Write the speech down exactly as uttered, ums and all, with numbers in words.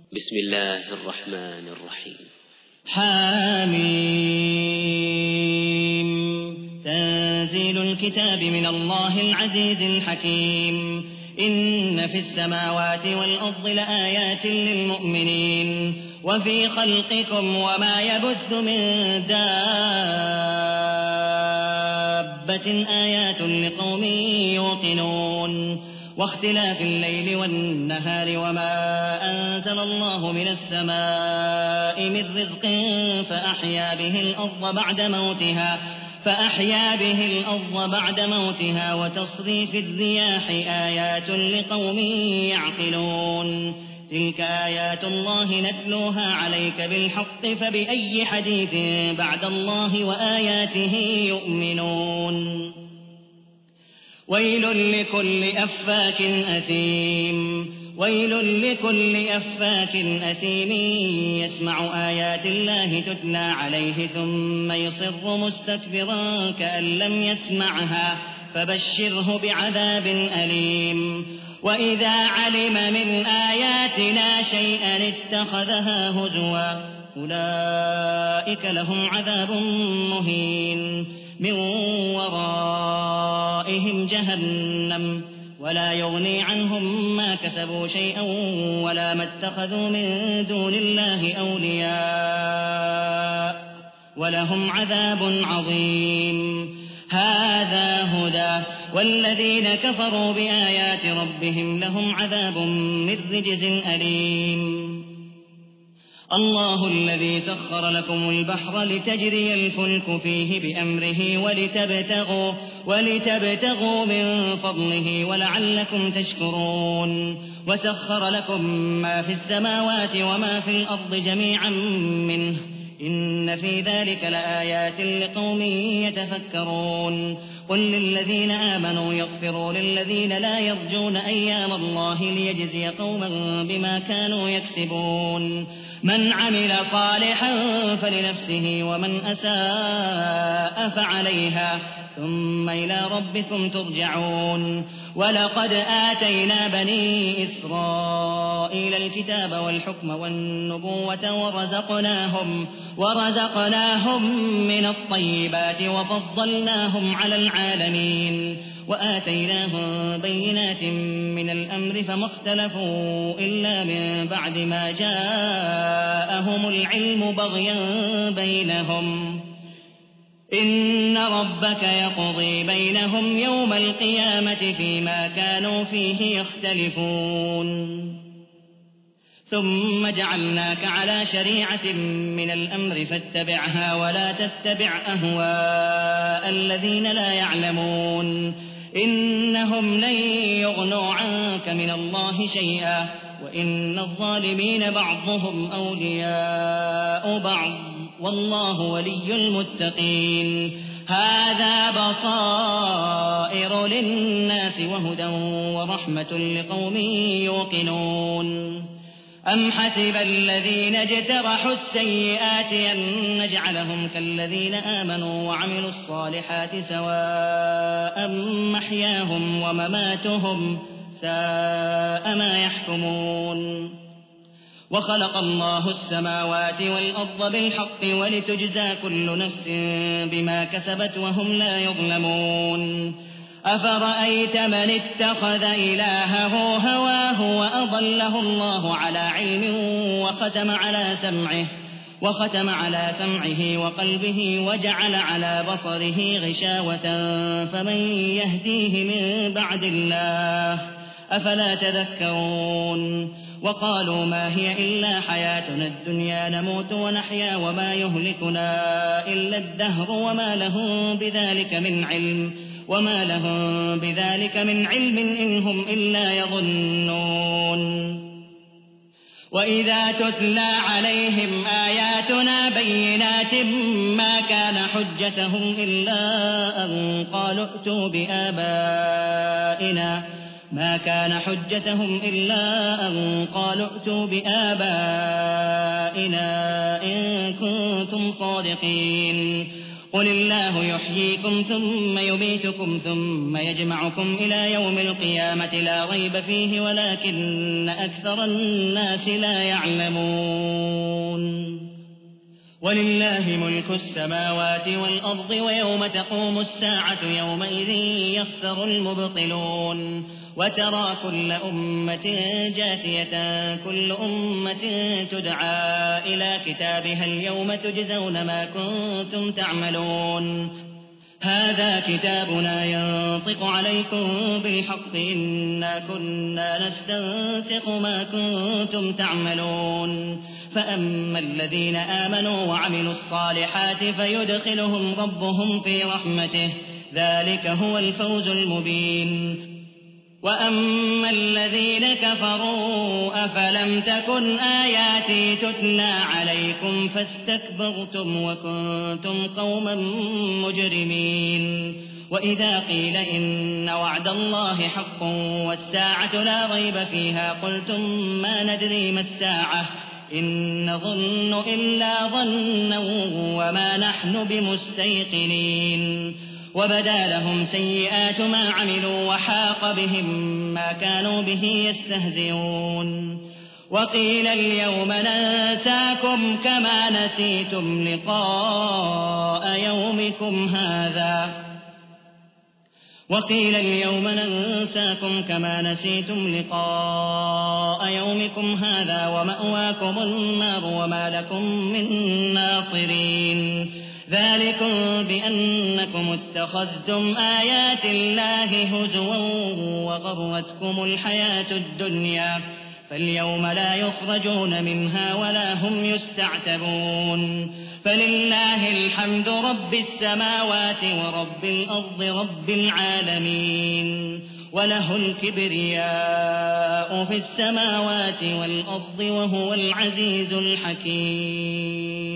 بسم الله الرحمن الرحيم. حاميم. تنزيل الكتاب من الله العزيز الحكيم. إن في السماوات والأرض لآيات للمؤمنين وفي خلقكم وما يبث من دابة آيات لقوم يوقنون. واختلاف الليل والنهار وما أنزل الله من السماء من رزق فأحيا به الأرض بعد موتها فأحيا به الأرض بعد موتها وتصريف الرياح آيات لقوم يعقلون. تلك آيات الله نتلوها عليك بالحق فبأي حديث بعد الله وآياته يؤمنون. ويل لكل أفاك أثيم. ويل لكل أفاك أثيم يسمع آيات الله تتلى عليه ثم يصر مستكبرا كأن لم يسمعها فبشره بعذاب أليم. وإذا علم من آياتنا شيئا اتخذها هزوا أولئك لهم عذاب مهين من ورائهم جهنم ولا يغني عنهم ما كسبوا شيئا ولا ما اتخذوا من دون الله أولياء ولهم عذاب عظيم. هذا هدى والذين كفروا بآيات ربهم لهم عذاب من رجز أليم. الله الذي سخر لكم البحر لتجري الفلك فيه بأمره ولتبتغوا, ولتبتغوا من فضله ولعلكم تشكرون. وسخر لكم ما في السماوات وما في الأرض جميعا منه إن في ذلك لآيات لقوم يتفكرون. قل للذين آمنوا يغفروا للذين لا يرجون أيام الله ليجزي قوما بما كانوا يكسبون. من عمل صالحا فلنفسه ومن أساء فعليها ثم إلى ربكم ترجعون. ولقد آتينا بني إسرائيل الكتاب والحكم والنبوة ورزقناهم, ورزقناهم من الطيبات وفضلناهم على العالمين وآتيناهم بينات من الأمر فما اختلفوا إلا من بعد ما جاءهم العلم بغيا بينهم. إن ربك يقضي بينهم يوم القيامة فيما كانوا فيه يختلفون. ثم جعلناك على شريعة من الأمر فاتبعها ولا تتبع أهواء الذين لا يعلمون. إنهم لن يغنوا عنك من الله شيئا وإن الظالمين بعضهم أولياء بعض والله ولي المتقين. هذا بصائر للناس وهدى ورحمة لقوم يوقنون. أم حسب الذين اجترحوا السيئات أن نجعلهم كالذين آمنوا وعملوا الصالحات سواء محياهم ومماتهم ساء ما يحكمون. وخلق الله السماوات والأرض بالحق ولتجزى كل نفس بما كسبت وهم لا يظلمون. أفرأيت من اتخذ إلهه هواه وأضله الله على علم وختم على سمعه وختم على سمعه وقلبه وجعل على بصره غشاوة فمن يهديه من بعد الله أفلا تذكرون. وقالوا ما هي إلا حياتنا الدنيا نموت ونحيا وما يهلكنا إلا الدهر وما لهم بذلك من علم وما لهم بذلك من علم إن هم إلا يظنون. وإذا تتلى عليهم آياتنا بينات ما كان حجتهم إلا أن قالوا ائتوا بآبائنا ما كان حجتهم إلا أن قالوا ائتوا بآبائنا إن كنتم صادقين. قل الله يحييكم ثم يميتكم ثم يجمعكم إلى يوم القيامة لا ريب فيه ولكن أكثر الناس لا يعلمون ولله ملك السماوات والأرض ويوم تقوم الساعة يومئذ يخسر المبطلون وترى كل أمة جاثية كل أمة تدعى إلى كتابها اليوم تجزون ما كنتم تعملون هذا كتابنا ينطق عليكم بالحق إنا كنا نستنسخ ما كنتم تعملون فأما الذين آمنوا وعملوا الصالحات فيدخلهم ربهم في رحمته ذلك هو الفوز المبين وأما الذين كفروا أفلم تكن آياتي تتلى عليكم فاستكبرتم وكنتم قوما مجرمين وإذا قيل إن وعد الله حق والساعة لا ريب فيها قلتم ما ندري ما الساعة إن نظن إلا ظنا وما نحن بمستيقنين وبدا لهم سيئات ما عملوا وحاق بهم ما كانوا به يستهزئون وقيل اليوم ننساكم كما نسيتم لقاء يومكم هذا وقيل اليوم ننساكم كما نسيتم لقاء يومكم هذا ومأواكم النار وما لكم من ناصرين ذلكم بأنكم اتخذتم آيات الله هزوا وغرتكم الحياة الدنيا فاليوم لا يخرجون منها ولا هم يستعتبون فلله الحمد رب السماوات ورب الأرض رب العالمين وله الكبرياء في السماوات والأرض وهو العزيز الحكيم